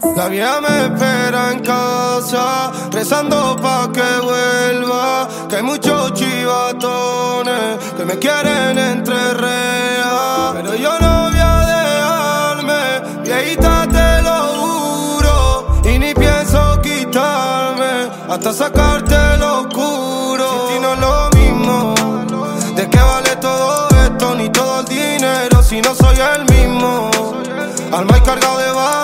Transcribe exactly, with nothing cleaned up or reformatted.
La vieja me espera en casa, rezando pa' que vuelva. Que hay muchos chivatones que me quieren entre rejas, pero yo no voy a dejarme, viejita, te lo juro. Y ni pienso quitarme hasta sacarte lo oscuro. Sin ti no es lo mismo. ¿De qué vale todo esto? Ni todo el dinero si no soy el mismo. Alma y cargado de barro,